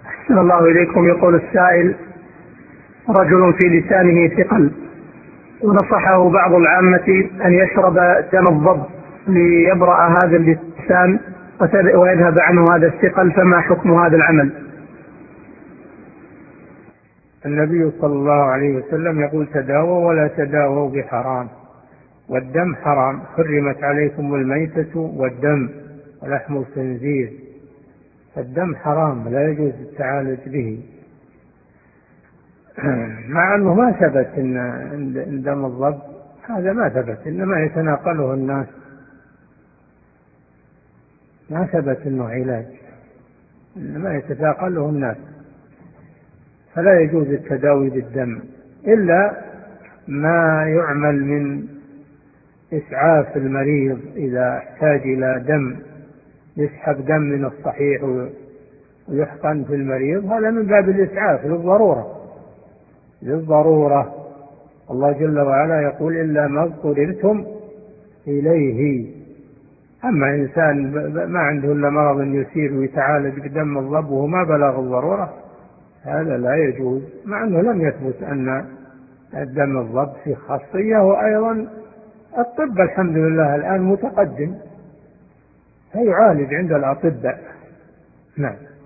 أحسن الله إليكم. يقول السائل: رجل في لسانه ثقل، ونصحه بعض العامة أن يشرب دم الضب ليبرأ هذا اللسان ويذهب عنه هذا الثقل، فما حكم هذا العمل؟ النبي صلى الله عليه وسلم يقول: تداووا ولا تداووا بحرام، والدم حرام، حرمت عليكم الميتة والدم ولحم الخنزير. الدم حرام لا يجوز التعالج به، مع أنه ما ثبت إن دم الضب هذا ما ثبت، إنما يتناقله الناس، ما ثبت إنه علاج، إنما يتناقله الناس، فلا يجوز التداوي بالدم إلا ما يعمل من إسعاف المريض إذا احتاج إلى دم، يسحب دم من الصحيح ويحقن في المريض، هذا من باب الإسعاف للضرورة. الله جل وعلا يقول: إلا ما اضطررتم إليه. أما إنسان ما عنده إلا مرض يسير ويتعالج بدم الضب وهو ما بلغ الضرورة، هذا لا يجوز، مع أنه لم يثبت أن الدم الضب فيه خاصية. وأيضا الطب الحمد لله الآن متقدم، فيعالج عند الأطباء. نعم.